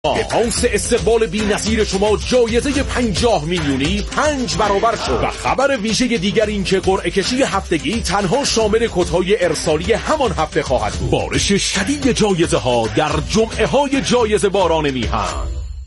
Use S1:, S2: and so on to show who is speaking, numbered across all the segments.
S1: پاس استقبال بی‌نظیر شما جایزه 50 میلیونی 5 برابر شد. و خبر ویژه دیگر این که قرعه کشی هفتگی تنها شامل کدهای ارسالی همان هفته خواهد بود. بارش شدید جایزه ها در جمعه های جایزه باران میهن.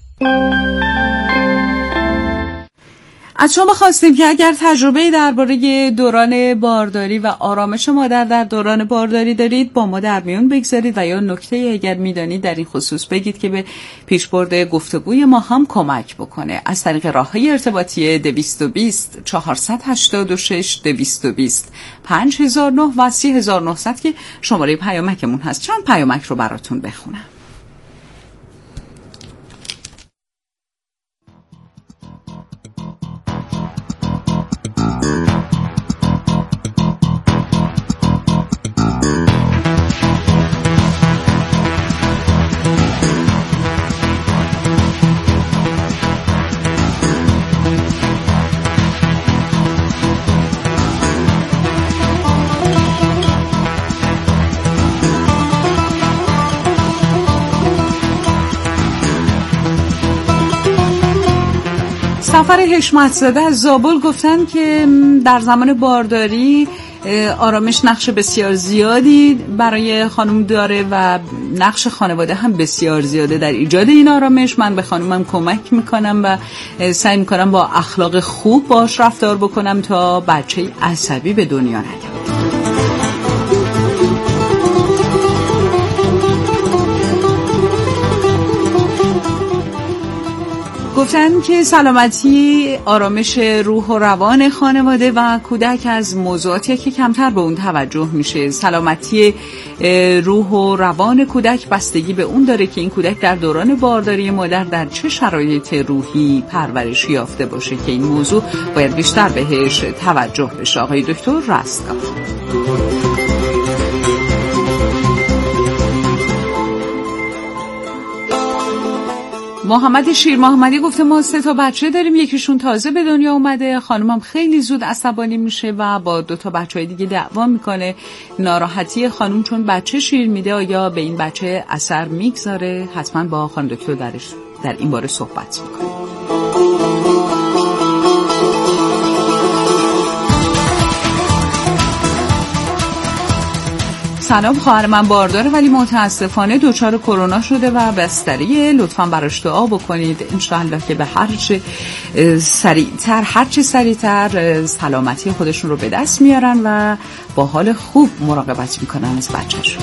S2: از شما خواستیم که اگر تجربه درباره دوران بارداری و آرامش مادر در دوران بارداری دارید با ما در میون بگذارید و یا نکته اگر میدانید در این خصوص بگید که به پیشبرد گفتگوی ما هم کمک بکنه. از طریق راههای ارتباطی 220 486 220 5009 و 3900 که شماره پیامکمون هست. چند پیامک رو براتون بخونم. سفر حشمت‌زاده از زابل گفتن که در زمان بارداری آرامش نقش بسیار زیادی برای خانم داره و نقش خانواده هم بسیار زیاده در ایجاد این آرامش. من به خانمم کمک میکنم و سعی میکنم با اخلاق خوب باش رفتار بکنم تا بچه عصبی به دنیا نیاد. گفتن که سلامتی آرامش روح و روان خانواده و کودک از موضوعاتی که کمتر به اون توجه میشه. سلامتی روح و روان کودک بستگی به اون داره که این کودک در دوران بارداری مادر در چه شرایط روحی پرورش یافته باشه که این موضوع باید بیشتر بهش توجه بشه. آقای دکتر رستگار. محمد شیر محمدی گفته ما 3 بچه داریم، یکیشون تازه به دنیا اومده، خانومم خیلی زود عصبانی میشه و با 2 بچهای دیگه دعوا میکنه. ناراحتی خانوم چون بچه شیر میده آیا به این بچه اثر میگذاره؟ حتما با خانم دکتر در این باره صحبت میکنه. سلام، خواهر من بارداره ولی متاسفانه دچار کرونا شده و بستریه. لطفاً براش دعا بکنید انشاءالله که به هر چه سریعتر سلامتی خودشون رو به دست میارن و با حال خوب مراقبت میکنن از بچه‌شون.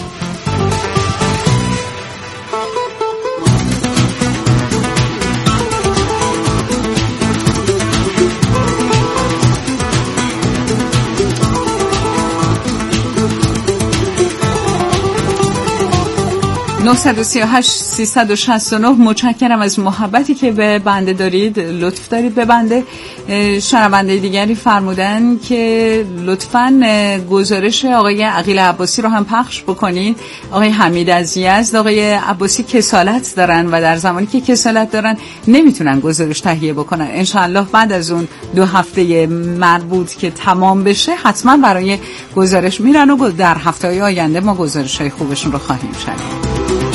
S2: (938-369) متشکرم از محبتی که به بنده دارید. لطف دارید به بنده. شنونده دیگری فرمودن که لطفاً گزارش آقای عقیل عباسی رو هم پخش بکنید. آقای حمید از یزد، آقای عباسی کسالت دارن و در زمانی که کسالت دارن نمیتونن گزارش تهیه بکنن. انشاءالله بعد از اون 2 هفته مربوط که تمام بشه حتما برای گزارش میرن و در هفته‌های آینده ما گزارش‌های خوبشون رو خواهیم شنید.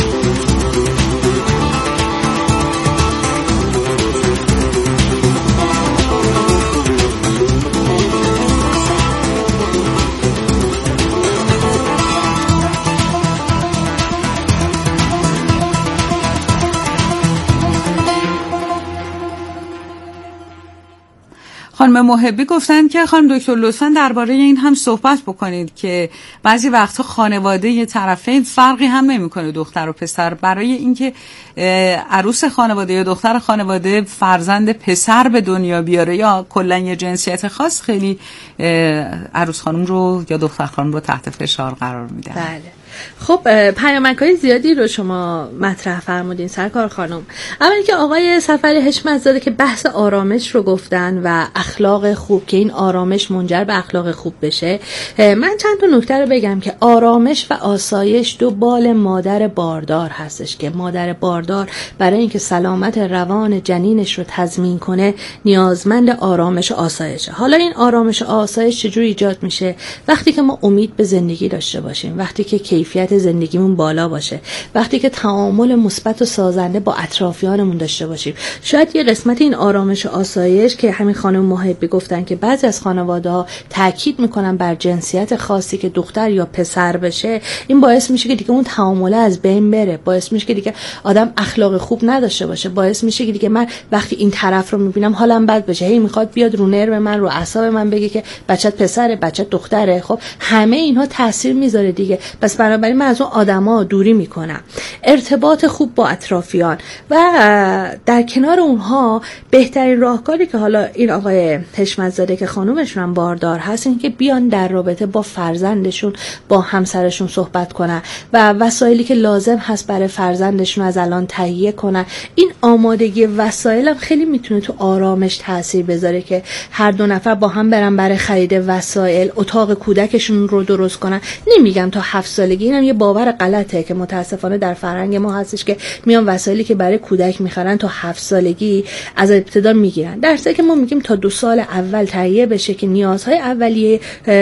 S2: خانم محبی گفتن که خانم دکتر لطفاً درباره این هم صحبت بکنید که بعضی وقتا خانواده یه طرفین فرقی هم نمیکنه دختر و پسر، برای اینکه عروس خانواده یا دختر خانواده فرزند پسر به دنیا بیاره یا کلا یه جنسیت خاص خیلی عروس خانم رو یا دختر خانم رو تحت فشار قرار میده.
S3: بله. خب پیامک‌های زیادی رو شما مطرح فرمودین سرکار خانم. اولی که آقای سفری حشمت‌زاده که بحث آرامش رو گفتن و اخلاق خوب که این آرامش منجر به اخلاق خوب بشه، من چند تا نکته رو بگم که آرامش و آسایش 2 بال مادر باردار هستش که مادر باردار برای اینکه سلامت روان جنینش رو تضمین کنه نیازمند آرامش و آسایشه. حالا این آرامش و آسایش چجوری ایجاد میشه؟ وقتی که ما امید به زندگی داشته باشیم، وقتی که کیفیت زندگیمون بالا باشه، وقتی که تعامل مثبت و سازنده با اطرافیانمون داشته باشیم. شاید یه قسمت این آرامش و آسایش که همین خانم محبی گفتن که بعضی از خانواده‌ها تاکید میکنن بر جنسیت خاصی که دختر یا پسر بشه، این باعث میشه که دیگه اون تعامل از بین بره، باعث میشه که دیگه آدم اخلاق خوب نداشته باشه، باعث میشه که دیگه من وقتی این طرف رو میبینم حالم بد بشه، هی میخواد بیاد رو نرو من، رو اعصاب من بگه که بچت پسره، بچت دختره. خب همه اینها تاثیر میذاره دیگه. پس بنابراین من از اون آدما دوری میکنم. ارتباط خوب با اطرافیان و در کنار اونها بهترین راهکاری که حالا این آقای حشمت‌زاده که خانومشون هم باردار هست، این که بیان در رابطه با فرزندشون با همسرشون صحبت کنن و وسایلی که لازم هست برای فرزندشون از الان تهیه کنن. این آمادگی وسایل هم خیلی میتونه تو آرامش تاثیر بذاره که هر دو نفر با هم برن برای خرید وسایل، اتاق کودکشون رو درست کنن. نمیگم تا 7 سالگی، اینم یه باور غلطه که متاسفانه در فرهنگ ما هستش که میان وسایلی که برای کودک میخرن تا 7 سالگی از ابتدا میگیرن، در حالی که ما میگیم تا 2 سال اول تهیه بشه که نیازهای اولیه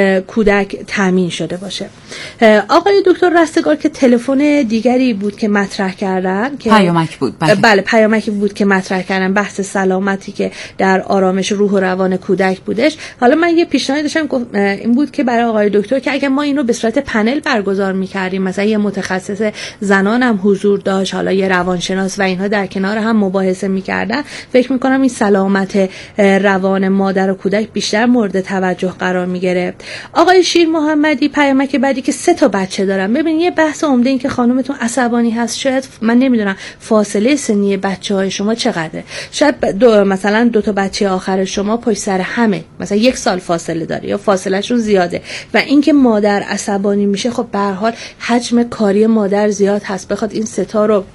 S3: کودک تامین شده باشه. آقای دکتر رستگار که تلفن دیگری بود که مطرح کردن که
S2: پیامک بود،
S3: بله پیامکی بود که مطرح کردن، بحث سلامتی که در آرامش روح و روان کودک بودش. حالا من یه پیشنهاد داشتم این بود که برای آقای دکتر که اگه ما اینو به صورت پنل برگزار می‌کردیم، مثلا یه متخصص زنان هم حضور داشت، حالا یه روانشناس و اینها در کنار هم مباحثه می‌کردن، فکر می‌کنم این سلامت روان مادر و کودک بیشتر مورد توجه قرار می‌گرفت. آقای شیر محمدی پیامک بعدی که 3 تا بچه دارم. ببین یه بحث عمده این که خانومتون عصبانی هست، شاید من نمیدونم فاصله سنی بچه‌های شما چقدره، شاید مثلا 2 تا بچه آخر شما پشت سر همه، مثلا 1 سال فاصله داره یا فاصلهشون زیاده و اینکه مادر عصبانی میشه، خب به هر حال حجم کاری مادر زیاد هست، بخواد این 3 تا رو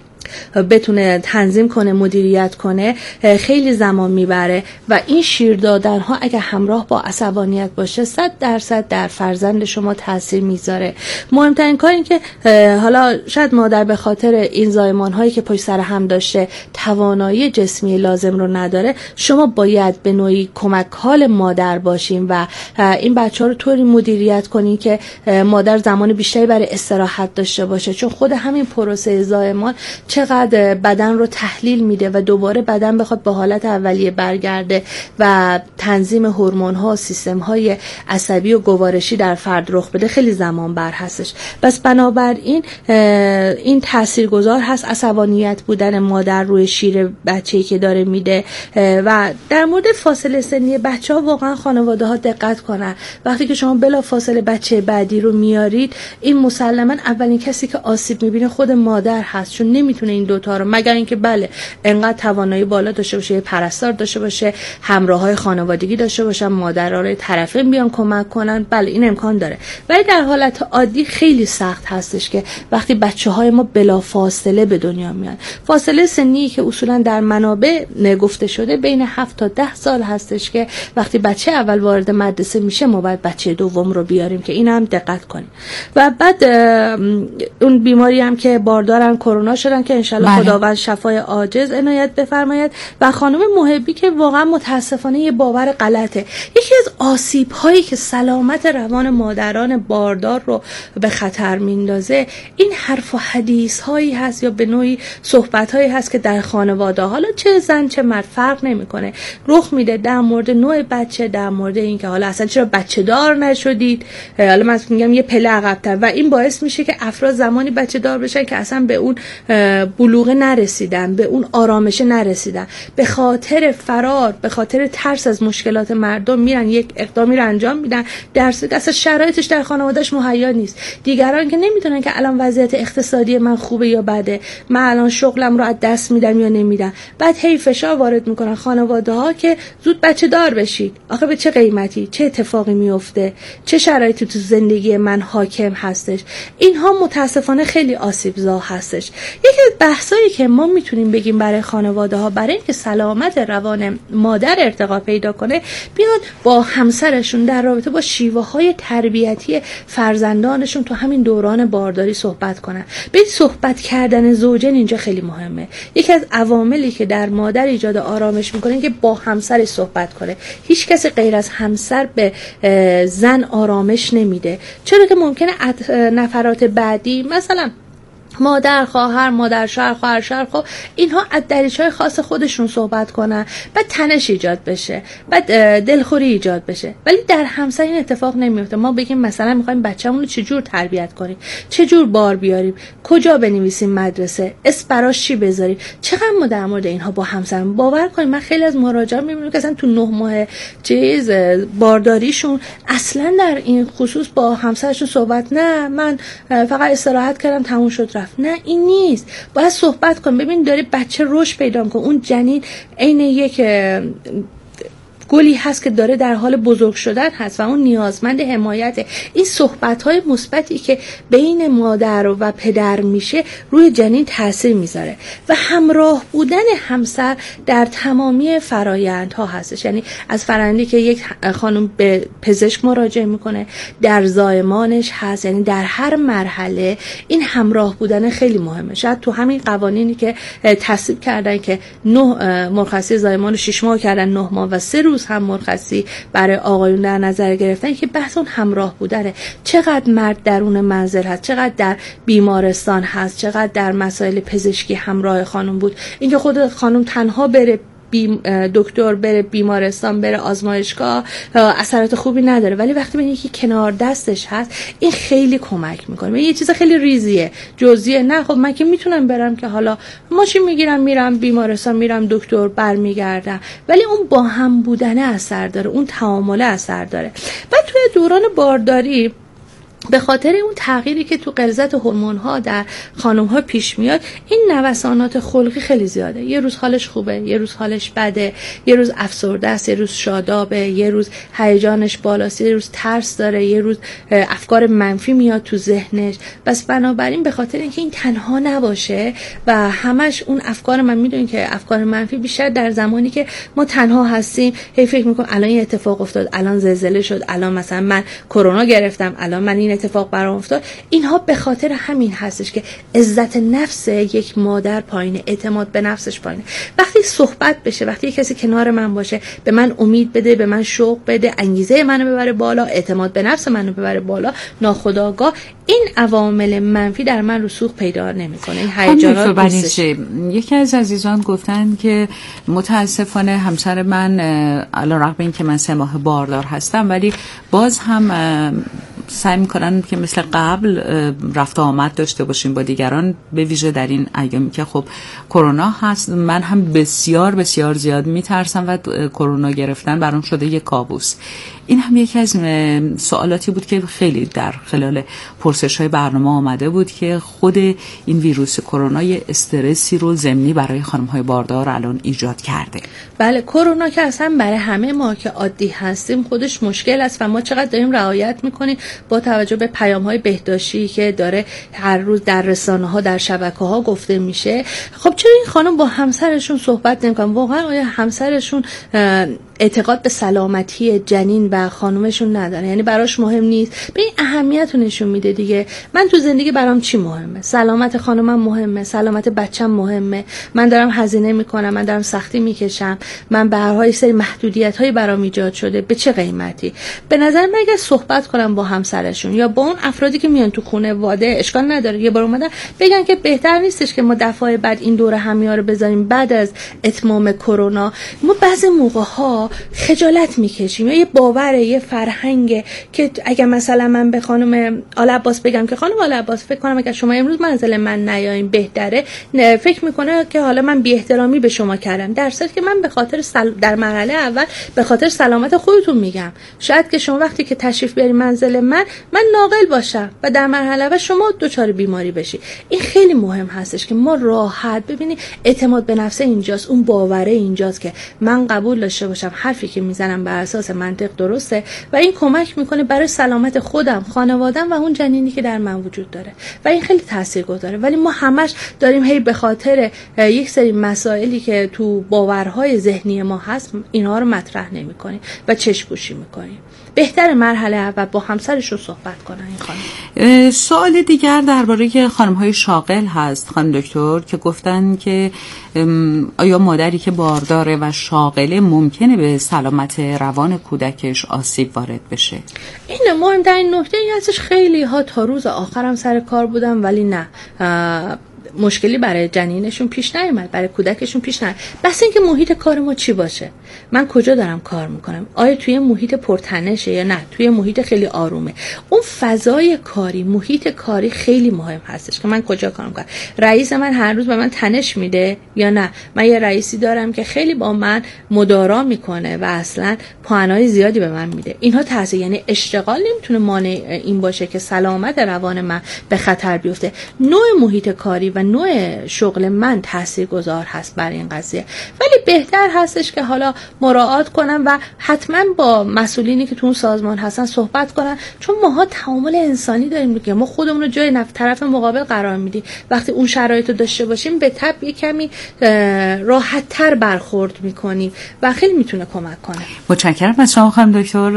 S3: بتونه تنظیم کنه، مدیریت کنه، خیلی زمان میبره و این شیر دادن ها اگه همراه با عصبانیت باشه 100% در فرزند شما تاثیر میذاره. مهمترین کار این که حالا شاید مادر به خاطر این زایمان هایی که پشت سر هم داشته توانایی جسمی لازم رو نداره، شما باید به نوعی کمک حال مادر باشین و این بچه ها رو طوری مدیریت کنین که مادر زمان بیشتری برای استراحت داشته باشه، چون خود همین پروسه زایمان چقدر بدن رو تحلیل میده و دوباره بدن بخواد به حالت اولیه برگرده و تنظیم هورمون ها، سیستم های عصبی و گوارشی در فرد رخ بده، خیلی زمان بر هستش. بس بنابراین این تاثیرگذار هست عصبانیت بودن مادر روی شیر بچه‌ای که داره میده. و در مورد فاصله سنی بچه‌ها واقعا خانواده ها دقت کنن. وقتی که شما بلا فاصله بچه بعدی رو میارید، این مسلماً اولین کسی که آسیب میبینه خود مادر هست، چون نمیتونه این دوتا رو، مگر اینکه بله انقدر توانایی بالا داشته باشه، پرستار داشته باشه، همراه‌های خانوادگی داشته باشن، مادرای طرفین بیان کمک کنن، بله این امکان داره. ولی در حالت عادی خیلی سخت هستش که وقتی بچه‌های ما بلا فاصله به دنیا میان. فاصله سنی که اصولا در منابع گفته شده بین 7 تا 10 سال هستش که وقتی بچه اول وارد مدرسه میشه ما باید بچه دوم رو بیاریم که این هم دقت کنیم. و بعد اون بیماری هم که باردارن کرونا شدن که انشالله خداوند شفای عاجز عنایت بفرماید. و خانم محبی که واقعا متاسفانه یه باور غلطه، یکی از آسیب هایی که سلامت روان مادران باردار رو به خطر میندازه این حرف و حدیث هایی هست یا به نوعی صحبت هایی هست که در خانواده، حالا چه زن چه مرد فرق نمیکنه، رخ میده در مورد نوع بچه، در مورد این که حالا اصلا چرا بچه دار نشدید، حالا من میگم یه پله عقب‌تر، و این باعث میشه که افراد زمانی بچه دار بشن که اصلا به اون بلوغ نرسیدن، به اون آرامش نرسیدن، به خاطر فرار، به خاطر ترس از مشکلات مردم میرن یک اقدامی رو انجام میدن در صورتی که اصلا شرایطش در خانوادهش مهیا نیست. دیگران که نمیدونن که الان وضعیت اقتصادی من خوبه یا بده، من الان شغلم رو از دست میدم یا نمیدم، بعد هی فشار وارد میکنن خانواده ها که زود بچه دار بشید. آخه به چه قیمتی؟ چه اتفاقی میفته؟ چه شرایطی تو زندگی من حاکم هستش؟ اینها متاسفانه خیلی آسیبزا هستش. یکی از بحثایی که ما میتونیم بگیم برای خانواده ها، برای اینکه سلامت روان مادر ارتقا پیدا کنه، بیان با همسرشون در رابطه با شیوه های تربیتی فرزندانشون تو همین دوران بارداری صحبت کنن. به صحبت کردن زوجین اینجا خیلی مهمه. یکی از عواملی که در مادر ایجاد آرامش میکنه که با همسرش صحبت کنه. هیچ کسی غیر از همسر به زن آرامش نمیده، چرا که ممکنه نفرات بعدی مثلا مادر خواهر، مادر شوهر، خواهر شوهر، خب اینها از دریچه‌های خاص خودشون صحبت کنن، بعد تنش ایجاد بشه، بعد دلخوری ایجاد بشه. ولی در همسر این اتفاق نمیفته. ما بگیم مثلا می‌خوایم بچه‌مون رو چجور تربیت کنیم، چجور بار بیاریم، کجا بنویسیم مدرسه، اسم براش چی بذاریم، چقدر ما در مورد اینها با همسرمون باور کنیم. من خیلی از مراجعان می‌بینم که اصلا تو 9 ماه بارداریشون اصلا در این خصوص با همسرشون صحبت، نه من فقط استراحت کردم تموم شد رفت. نه این نیست، باید صحبت کن. ببین داره بچه رشد پیدا کنه، اون جنین عین یک گلی هست که داره در حال بزرگ شدن هست و اون نیازمند حمایت. این صحبت‌های مثبتی که بین مادر و پدر میشه روی جنین تاثیر میذاره و همراه بودن همسر در تمامی فرایندها هستش. یعنی از فرآیندی که یک خانم به پزشک مراجعه میکنه، در زایمانش هست، یعنی در هر مرحله این همراه بودن خیلی مهمه. شاید تو همین قوانینی که تصویب کردن که 9 مرخصی زایمان رو 6 ماه کردن 9 ماه و 3 روز هم مرخصی برای آقایون در نظر گرفتن که بحث اون همراه بودنه. چقدر مرد درون منزل هست، چقدر در بیمارستان هست، چقدر در مسائل پزشکی همراه خانم بود. اینکه خود خانم تنها بره دکتر، بره بیمارستان، بره آزمایشگاه، اثرات خوبی نداره، ولی وقتی ببینی که کنار دستش هست این خیلی کمک میکنه. یه چیز خیلی ریزیه، جزئیه، نه خب من که میتونم برم که حالا ماشین میگیرم میرم بیمارستان، میرم دکتر، برمیگردم، ولی اون با هم بودن اثر داره، اون تعامل اثر داره. بعد توی دوران بارداری به خاطر اون تغییری که تو غلظت هورمون‌ها در خانم‌ها پیش میاد، این نوسانات خلقی خیلی زیاده. یه روز حالش خوبه، یه روز حالش بده، یه روز افسرده است، یه روز شادابه، یه روز هیجانش بالاست، یه روز ترس داره، یه روز افکار منفی میاد تو ذهنش. بس بنابراین به خاطر اینکه این تنها نباشه و همش اون افکار، من میدونم که افکار منفی بیشتر در زمانی که ما تنها هستیم، هی فکر میکنم الان این اتفاق افتاد، الان زلزله شد، الان مثلا من کرونا گرفتم، الان من این اتفاق برام افتاد. اینها به خاطر همین هستش که عزت نفس یک مادر پایینه، اعتماد به نفسش پایینه. وقتی صحبت بشه، وقتی کسی کنار من باشه، به من امید بده، به من شوق بده، انگیزه منو ببره بالا، اعتماد به نفس منو ببره بالا، ناخودآگاه این عوامل منفی در من رسوخ پیدا نمیکنه. این هیجانات نیستش.
S2: یکی از عزیزان گفتن که متاسفانه همسر من علیرغم اینکه من 3 ماه باردار هستم ولی باز هم سعی میکنن که مثل قبل رفت آمد داشته باشیم با دیگران، به ویژه در این ایامی که خب کرونا هست. من هم بسیار بسیار زیاد میترسم و کرونا گرفتن برام شده یک کابوس. این هم یکی از سوالاتی بود که خیلی در خلال پرسش‌های برنامه آمده بود که خود این ویروس کرونا یه استرسی رو ضمنی برای خانم‌های باردار الان ایجاد کرده.
S3: بله، کرونا که اصلا برای همه ما که عادی هستیم خودش مشکل است و ما چقدر داریم رعایت می‌کنیم با توجه به پیام‌های بهداشتی که داره هر روز در رسانه‌ها، در شبکه‌ها گفته میشه. خب چرا این خانم با همسرشون صحبت نمی‌کنن؟ واقعا آیا همسرشون اعتقاد به سلامتی جنین و خانومشون نداره؟ یعنی براش مهم نیست؟ به این اهمیت رو نشون میده دیگه. من تو زندگی برام چی مهمه؟ سلامت خانومم مهمه، سلامت بچم مهمه. من دارم هزینه میکنم، من دارم سختی میکشم، من به هر حال سری محدودیت‌هایی برام ایجاد شده، به چه قیمتی؟ به نظر من اگه صحبت کنم با همسرشون یا با اون افرادی که میان تو خانواده، اشکال نداره یه بار اومدن بگن که بهتر نیستش که ما دفعه بعد این دوره همیار رو بذاریم بعد از اتمام کرونا. ما بعضی موقع‌ها خجالت میکشیم یا یه باوره، یه فرهنگه که اگه مثلا من به خانم آل عباس بگم که خانم آل عباس فکر کنم اگه شما امروز منزل من نیایین بهتره، فکر میکنه که حالا من بی احترامی به شما کردم، در صورتی که من به خاطر در مرحله اول به خاطر سلامت خودتون میگم. شاید که شما وقتی که تشریف بیارین منزل من ناقل باشم و در مرحله اول شما دچار بیماری بشی. این خیلی مهم هستش که ما راحت ببینید اعتماد به نفس اینجاست، اون باوره اینجاست که من قبول داشته باشم حرفی که میزنم بر اساس منطق درسته و این کمک میکنه برای سلامت خودم، خانوادم و اون جنینی که در من وجود داره و این خیلی تاثیرگذاره. ولی ما همش داریم هی به خاطر یک سری مسائلی که تو باورهای ذهنی ما هست اینها رو مطرح نمی‌کنیم و چشم‌پوشی می‌کنیم. بهتر مرحله اول با همسرش رو صحبت کنن این خانم.
S2: سوال دیگر درباره خانم‌های شاغل هست خانم دکتر که گفتن که آیا مادری که بارداره و شاغله ممکنه به سلامت روان کودکش آسیب وارد بشه؟
S3: این مهمترین نکته این هستش خیلی ها تا روز آخرم سر کار بودن ولی نه مشکلی برای جنینشون پیش نیامد، برای کودکشون پیش نیامد. بس اینکه محیط کار ما چی باشه، من کجا دارم کار میکنم، آیا توی محیط پرتنشه یا نه توی محیط خیلی آرومه. اون فضای کاری، محیط کاری خیلی مهم هستش که من کجا کار میکنم. رئیس من هر روز به من تنش میده یا نه من یه رئیسی دارم که خیلی با من مدارا میکنه و اصلا پوانای زیادی به من میده. اینها تاثیر، یعنی اشتغال نمیتونه مانع این باشه که سلامت روان من به خطر بیفته. نوع محیط کاری و نوع شغل من تاثیرگذار هست برای این قضیه. ولی بهتر هستش که حالا مراعات کنم و حتما با مسئولینی که تو اون سازمان هستن صحبت کنن، چون ماها تعامل انسانی داریم که ما خودمون رو جای طرف مقابل قرار میدیم. وقتی اون شرایط رو داشته باشیم به طبع کمی راحت تر برخورد میکنیم و خیلی میتونه کمک کنه.
S2: متشکرم از شما خانم دکتر.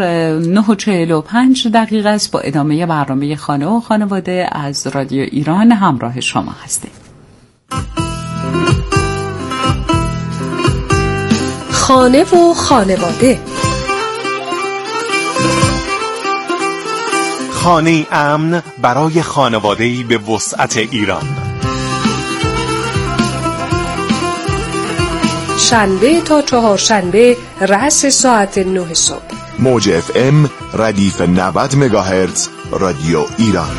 S2: 9:45 است. با ادامه برنامه خانه و خانواده از رادیو ایران همراه شما هستیم.
S4: خانه و خانواده،
S5: خانه امن برای خانواده‌ای به وسعت ایران.
S4: شنبه تا چهارشنبه رأس ساعت 9 صبح.
S6: موج FM ردیف 90 مگاهرتز رادیو ایران.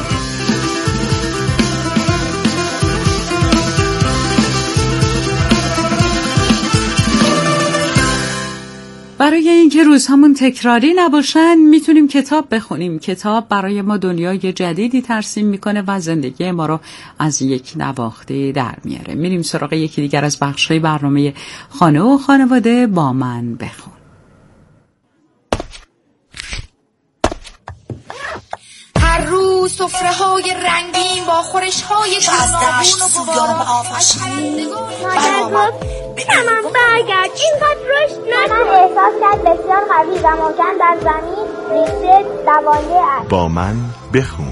S2: برای اینکه روزهامون تکراری نباشن میتونیم کتاب بخونیم. کتاب برای ما دنیای جدیدی ترسیم میکنه و زندگی ما رو از یک نواخته در میاره. میریم سراغ یکی دیگر از بخش‌های برنامه خانه و خانواده. با من بخون.
S7: هر روز سفره‌های رنگین با خورش‌های گوناگون و گوارا آفشین.
S8: من برگرد اینقدر رشد نکن. من احساس کرد بسیار قوی و محکم در زمین ریخته دوایه است.
S6: با من بخون.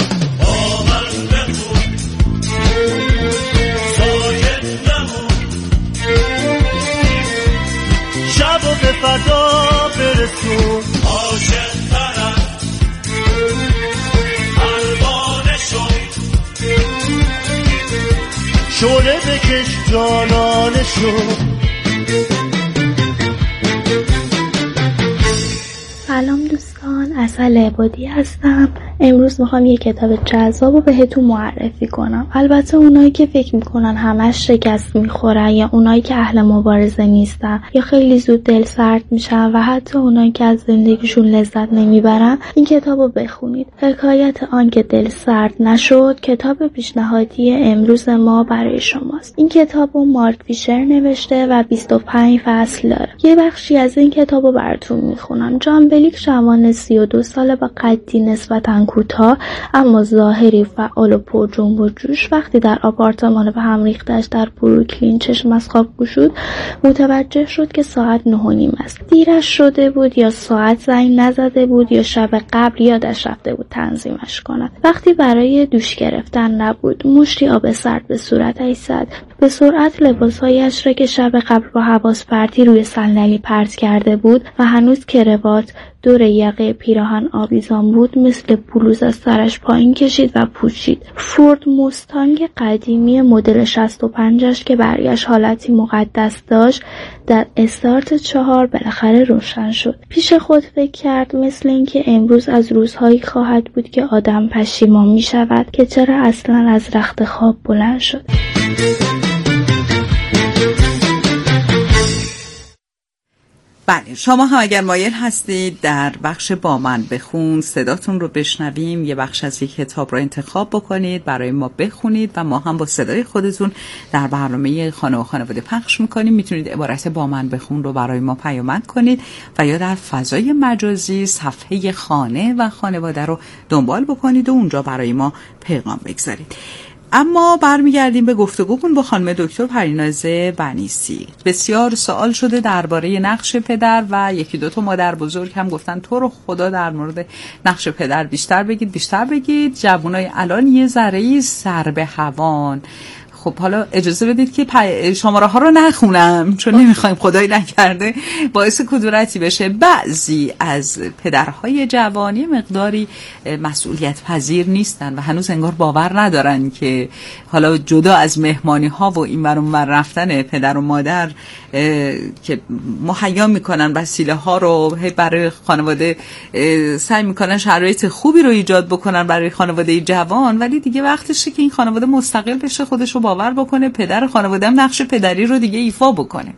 S9: شب و به فدا برسون عاشق طرف پروانه شد شعله بکش جانانه شد.
S10: سلام دوستان، عسل عبادی هستم. امروز میخوام یه کتاب جذاب رو بهتون معرفی کنم. البته اونایی که فکر میکنن همش شکست میخورن یا اونایی که اهل مبارزه نیستن یا خیلی زود دل سرد میشن و حتی اونایی که از زندگیشون لذت نمیبرن این کتاب رو بخونید. حکایت آن که دل سرد نشد کتاب پیشنهادی امروز ما برای شماست. این کتاب رو مارک فیشر نوشته و 25 فصل داره. یه بخشی از این کتاب رو براتون میخونم. جان بلیک جوان 32 ساله با قدی نسبتاً کوتاه اما ظاهری فعال و پر جنب و جوش وقتی در آپارتمان به هم ریختش در بروکلین چشم از خواب گشود متوجه شد که ساعت 9:30 است. دیرش شده بود یا ساعت زنگ نزده بود یا شب قبل یادش رفته بود تنظیمش کند. وقتی برای دوش گرفتن نبود مشتی آب سرد به صورتش زد. به سرعت لباسهایش را که شب قبل با حواس پرتی روی صندلی پرت کرده بود و هنوز کراوات دور یقه پیراهن آویزان بود مثل بلوز از سرش پایین کشید و پوشید. فورد مستانگ قدیمی مدل 65 که برگشت حالتی مقدس داشت در استارت 4 بالاخره روشن شد. پیش خود فکر کرد مثل اینکه امروز از روزهایی خواهد بود که آدم پشیمان می شود که چرا اصلا از رخت خواب بلند شد.
S2: بله، شما هم اگر مایل هستید در بخش با من بخون صداتون رو بشنویم، یه بخش از یک کتاب رو انتخاب بکنید برای ما بخونید و ما هم با صدای خودتون در برنامه خانه و خانواده پخش میکنیم. میتونید عبارت با من بخون رو برای ما پیامک کنید و یا در فضای مجازی صفحه خانه و خانواده رو دنبال بکنید و اونجا برای ما پیغام بگذارید. اما برمیگردیم به گفتگومون با خانم دکتر پریناز بنیسی. بسیار سوال شده درباره نقش پدر و یکی دو تا مادر بزرگ هم گفتن تو رو خدا در مورد نقش پدر بیشتر بگید. جوانای الان یه ذره سر به هوان. خب حالا اجازه بدید که شماره ها رو نخونم چون نمیخوایم خدای نکرده باعث کدورتی بشه. بعضی از پدرهای جوانی مقداری مسئولیت پذیر نیستن و هنوز انگار باور ندارن که حالا جدا از مهمانی ها و این ور اون ور رفتن پدر و مادر که مهیا میکنن وسیله ها رو برای خانواده، سعی میکنن شرایط خوبی رو ایجاد بکنن برای خانواده جوان، ولی دیگه وقتشه که این خانواده مستقل بشه، خودش رو باور بکنه، پدر خانواده هم نقش پدری رو دیگه ایفا بکنه.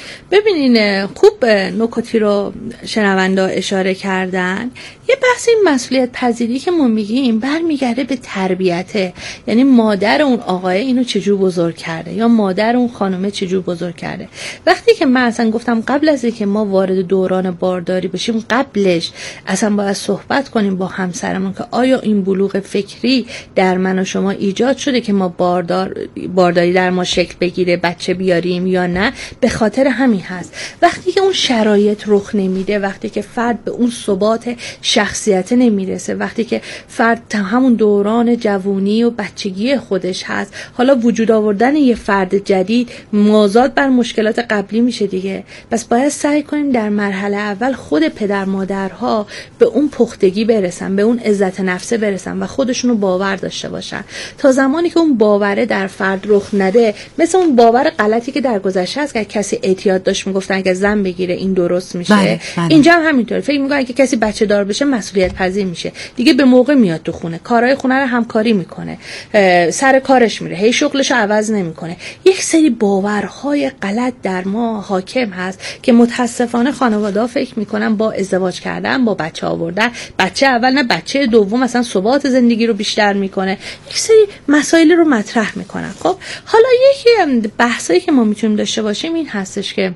S3: ببینین خوب نکاتی رو شنوندا اشاره کردن. یه بحث این مسئولیت پذیری که ما میگیم برمیگرده به تربیته، یعنی مادر اون آقای اینو چجور بزرگ کرده یا مادر اون خانومه چجور بزرگ کرده. وقتی که من اصلا گفتم قبل از اینکه ما وارد دوران بارداری بشیم قبلش اصلا باید صحبت کنیم با همسرمون که آیا این بلوغ فکری در من و شما ایجاد شده که ما بارداری در ما شکل بگیره، بچه بیاریم یا نه. به خاطر همین هست وقتی که اون شرایط رخ نمیده، وقتی که فرد به اون ثبات شخصیت نمیرسه، وقتی که فرد تا همون دوران جوانی و بچگی خودش هست، حالا وجود آوردن یه فرد جدید مازاد بر مشکلات قبلی میشه دیگه. پس باید سعی کنیم در مرحله اول خود پدر مادرها به اون پختگی برسن، به اون عزت نفسه برسن و خودشونو باور داشته باشن. تا زمانی که اون باوره در فرد رخ نده، مثل اون باور غلطی که در گذشته هست که کسی اعتیاد داشت میگفتن اگه زن بگیره این درست میشه.
S2: بله.
S3: اینجا هم همینطوره، فکر میکنن که کسی بچه دار بشه مسئولیت پذیر میشه دیگه، به موقع میاد تو خونه، کارهای خونه رو همکاری میکنه، سر کارش میره، هی شغلشو عوض نمیکنه. یک سری باورهای غلط در ما حاکم هست که متاسفانه خانواده‌ها فکر میکنن با ازدواج کردن، با بچه آوردن، بچه اول نه بچه دوم مثلا ثبات زندگی رو بیشتر میکنه، یک سری مسائل رو مطرح میکنن. خب حالا یکی بحثایی که ما میتونیم داشته باشیم این هستش که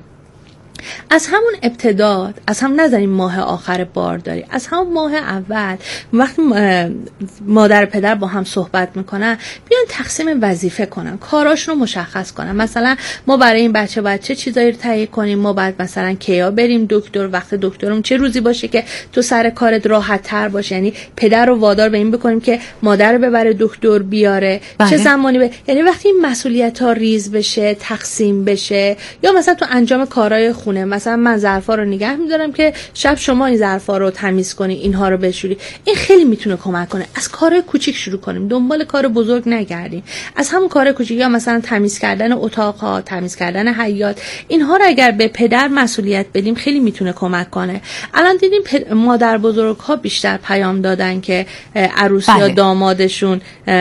S3: از همون ابتدا، از هم نذاریم ماه آخر بارداری، از همون ماه اول وقتی مادر پدر با هم صحبت میکنن بیان تقسیم وظیفه کنن، کاراشون رو مشخص کنن. مثلا ما برای این بچه چیزایی رو تهیه کنیم، ما باید مثلا کیا بریم دکتر، وقت دکترم چه روزی باشه که تو سر کارت راحت تر باشه، یعنی پدر رو وادار به این بکنیم که مادر رو ببره دکتر بیاره.
S2: بله.
S3: چه زمانی یعنی وقتی این مسئولیت ها ریز بشه، تقسیم بشه، یا مثلا تو انجام کارهای خونه، مثلا من ظرفا رو نگه می‌دارم که شب شما این ظرفا رو تمیز کنی، اینها رو بشوری. این خیلی میتونه کمک کنه. از کارهای کوچیک شروع کنیم، دنبال کار بزرگ نگردیم. از همون کار کوچیک، یا مثلا تمیز کردن اتاق‌ها، تمیز کردن حیاط، اینها رو اگر به پدر مسئولیت بدیم خیلی میتونه کمک کنه. الان دیدیم مادر بزرگ‌ها بیشتر پیام دادن که عروس یا دامادشون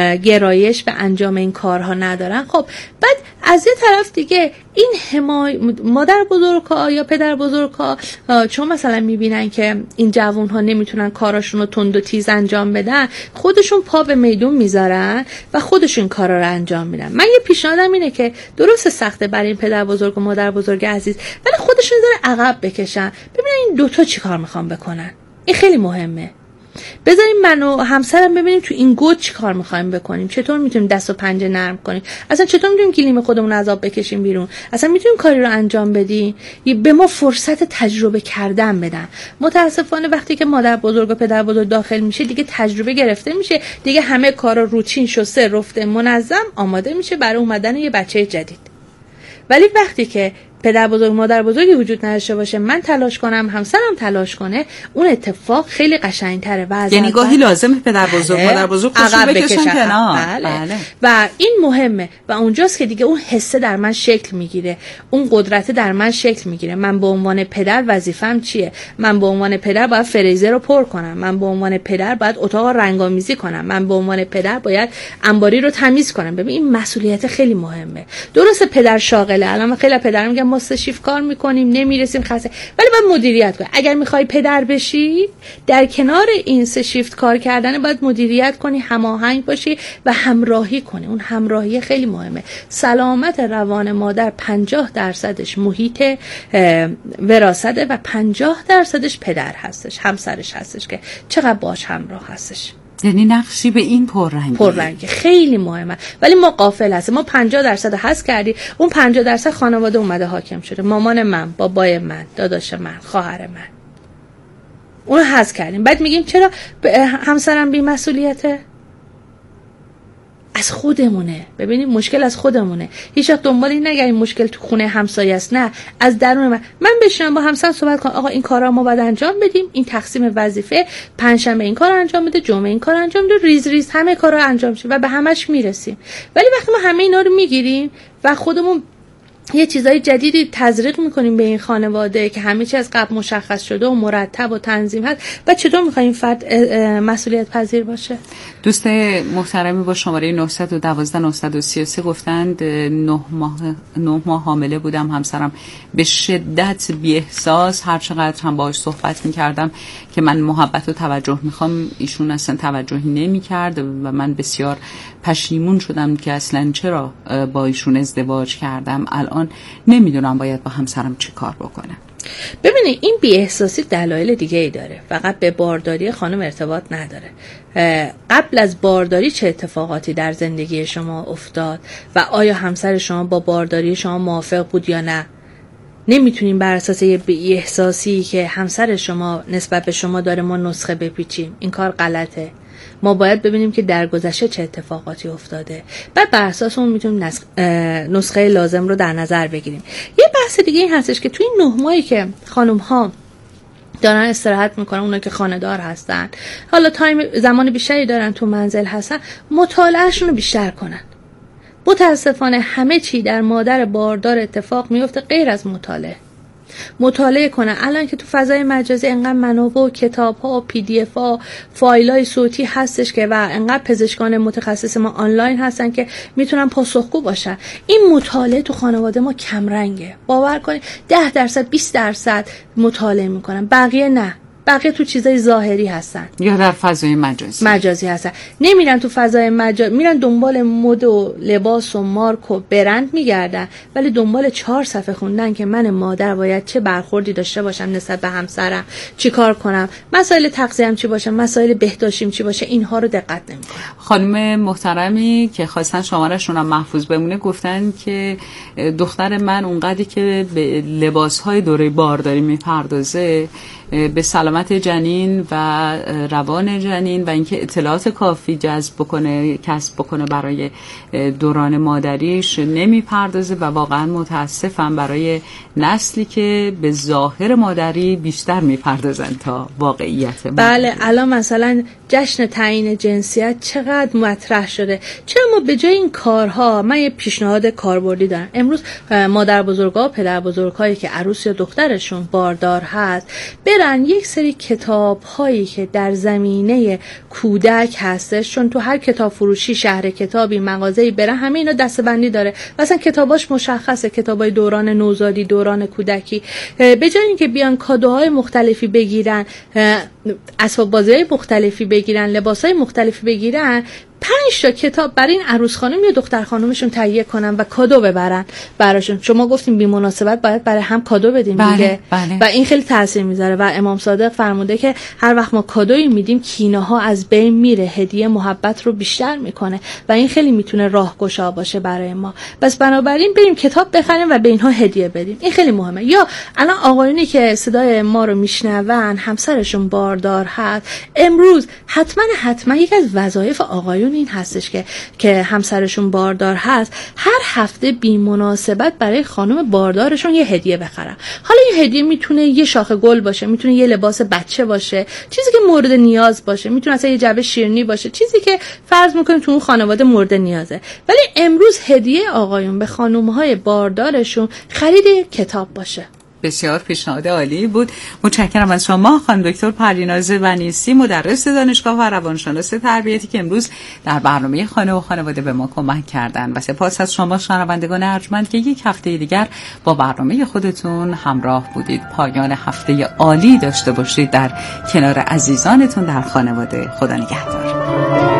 S3: گرایش به انجام این کارها ندارن. خب بعد از یه طرف دیگه این مادر بزرگ‌ها یا پدر بزرگ‌ها چون مثلا میبینن که این جوان‌ها نمیتونن کاراشون رو تند و تیز انجام بدن، خودشون پا به میدون میذارن و خودشون کارا رو انجام میدن. من یه پیشنهادم اینه که درست سخته برای این پدر بزرگ و مادر بزرگ عزیز، ولی خودشون ذره عقب بکشن، ببینن این دوتا چی کار میخوان بکنن. این خیلی مهمه. بذاریم من و همسرم ببینیم تو این گود چی کار میخوایم بکنیم، چطور میتونیم دست و پنجه نرم کنیم، اصلا چطور میتونیم گلیم خودمون از آب بکشیم بیرون، اصلا میتونیم کاری رو انجام بدیم، به ما فرصت تجربه کردن بدن. متاسفانه وقتی که مادر بزرگ و پدر بزرگ داخل میشه دیگه تجربه گرفته میشه، دیگه همه کارا روتین شسته رفته منظم آماده میشه برای اومدن یه بچه جدید. ولی وقتی که پدر بزرگ مادر بزرگی وجود نداشته باشه، من تلاش کنم همسرم تلاش کنه، اون اتفاق خیلی قشنگتره.
S2: یعنی گاهی لازمه پدر بزرگ مادر بزرگ خودشون بکشن کنار.
S3: بله. و این مهمه و اونجاست که دیگه اون حسه در من شکل میگیره، اون قدرت در من شکل میگیره. من به عنوان پدر وظیفم چیه؟ من به عنوان پدر باید فریزر رو پر کنم، من به عنوان پدر باید اتاق رنگ‌آمیزی کنم، من به عنوان پدر باید انباری رو تمیز کنم. ببین این مسئولیت خیلی مهمه. درسته پدر شاغله، الان خیلی پدرم میگن ما 3 شیفت کار میکنیم نمیرسیم خسته، ولی باید مدیریت کنی. اگر میخوای پدر بشی در کنار این 3 شیفت کار کردن باید مدیریت کنی، هماهنگ باشی و همراهی کنی. اون همراهی خیلی مهمه. سلامت روان مادر 50% محیط وراثته و 50% پدر هستش، همسرش هستش که چقدر باش همراه هستش.
S2: یعنی نقشی به این پررنگی
S3: خیلی مهمه، ولی ما غافل هستیم. ما 50% حذف کردیم، اون 50% خانواده اومده حاکم شده. مامان من، بابای من، داداش من، خواهر من، اون حذف کردیم. بعد میگیم چرا همسرم بی‌مسئولیته؟ از خودمونه. ببینید مشکل از خودمونه. هیچ وقت دنبال این نگردیم مشکل تو خونه همسایه است، نه، از درون من بشینم با همسرم صحبت کنم، آقا این کارا ما باید انجام بدیم، این تقسیم وظیفه، پنجشنبه این کارو انجام بده، جمعه این کارو انجام بده، ریز ریز همه کارا انجام شه و به همش میرسیم. ولی وقتی ما همه اینا رو میگیریم و خودمون یه چیزای جدیدی تزریق میکنیم به این خانواده که همه چیز از قبل مشخص شده و مرتب و تنظیم هست، و چطور میخوایم این فرد مسئولیت پذیر باشه؟
S2: دوست محترمی با شماره 912 933 گفتند 9 ماه حامله بودم، همسرم به شدت بی احساس، هر چقدر هم باهاش صحبت میکردم که من محبت و توجه میخوام، ایشون اصلا توجهی نمیکرد و من بسیار پشیمون شدم که اصلا چرا با ایشون ازدواج کردم. الان نمیدونم باید با همسرم چی کار بکنم.
S3: ببینید این بی‌احساسی دلایل دیگه ای داره، فقط به بارداری خانم ارتباط نداره. قبل از بارداری چه اتفاقاتی در زندگی شما افتاد و آیا همسر شما با بارداری شما موافق بود یا نه؟ نمیتونیم بر اساس یه بی‌احساسی که همسر شما نسبت به شما داره ما نسخه بپیچیم. این کار غلطه. ما باید ببینیم که در گذشته چه اتفاقاتی افتاده، بعد بر اساس اون میتونیم نسخه لازم رو در نظر بگیریم. یه بحث دیگه این هستش که توی این 9 ماهی که خانم ها دارن استراحت میکنن، اونا که خانه‌دار هستن، حالا زمان بیشتری دارن تو منزل هستن، مطالعهشون رو بیشتر کنن. متاسفانه همه چی در مادر باردار اتفاق میفته غیر از مطالعه کنن. الان که تو فضای مجازی انقدر منابع و کتاب‌ها و PDF-ها، فایل‌های صوتی هستش که و انقدر پزشکان متخصص ما آنلاین هستن که میتونن پاسخگو باشن. این مطالعه تو خانواده ما کم رنگه. باور کنید 10% 20% مطالعه میکنن، بقیه نه. بقیه تو چیزای ظاهری هستن
S2: یا در فضای مجازی
S3: هستن. نمیرن تو فضای مجازی، میرن دنبال مد و لباس و مارک و برند میگردن، ولی دنبال 4 صفحه خوندن که من مادر باید چه برخوردی داشته باشم نسبت به همسرم، چی کار کنم، مسائل تغذیه‌ام چی باشه، مسائل بهداشتیم چی باشه، اینها رو دقت نمیکنن.
S2: خانم محترمی که خواستن شماره‌شون هم محفوظ بمونه گفتن که دختر من اونقدری که به لباس‌های دوره بارداری میپردازه، به سلامت جنین و روان جنین و اینکه اطلاعات کافی کسب بکنه برای دوران مادریش نمیپردازه و واقعا متاسفم برای نسلی که به ظاهر مادری بیشتر میپردازن تا واقعیت مادری.
S3: بله، الان مثلا جشن تعیین جنسیت چقدر مطرح شده. چرا ما به جای این کارها، من یه پیشنهاد کاربردی دارم. امروز مادر بزرگا و پدر بزرگایی که عروس یا دخترشون باردار هست برن یک سری کتاب هایی که در زمینه کودک هستش، چون تو هر کتاب فروشی، شهر کتابی، مغازه‌ای برن همه اینا دسته‌بندی داره، مثلا کتاباش مشخصه، کتابای دوران نوزادی، دوران کودکی. به جای اینکه بیان کادوهای مختلفی بگیرن، اسباب بازی‌های مختلفی بگیرن، لباسای مختلفی بگیرن، 5 تا کتاب برای این عروس خانم یا دختر خانمشون تهیه کنن و کادو ببرن براشون. شما گفتیم بی مناسبت باید برای هم کادو بدیم دیگه.
S2: بله.
S3: و این خیلی تاثیر میذاره و امام صادق فرموده که هر وقت ما کادویی میدیم کینه ها از بین میره، هدیه محبت رو بیشتر میکنه و این خیلی میتونه راهگشا باشه برای ما. بس بنابراین بریم کتاب بخریم و به اینها هدیه بدیم، این خیلی مهمه. یا الان آقایونی که صدای ما رو میشنون همسرشون باردار هست، امروز حتما یک از وظایف آقایون این هستش که همسرشون باردار هست هر هفته بی مناسبت برای خانم باردارشون یه هدیه بخرن. حالا این هدیه میتونه یه شاخه گل باشه، میتونه یه لباس بچه باشه، چیزی که مورد نیاز باشه، میتونه اصلا یه جعبه شیرینی باشه، چیزی که فرض میکنیم تو اون خانواده مورد نیازه. ولی امروز هدیه آقایون به خانم‌های باردارشون خرید کتاب باشه.
S2: بسیار پیشنهاد عالی بود. متشکرم از شما خانم دکتر پریناز ونیسی، مدرس دانشگاه و روانشناس تربیتی که امروز در برنامه خانه و خانواده به ما کمک کردن، و سپاس از شما شنوندگان ارجمند که یک هفته دیگر با برنامه خودتون همراه بودید. پایان هفته عالی داشته باشید در کنار عزیزانتون در خانواده. خدا نگهدار.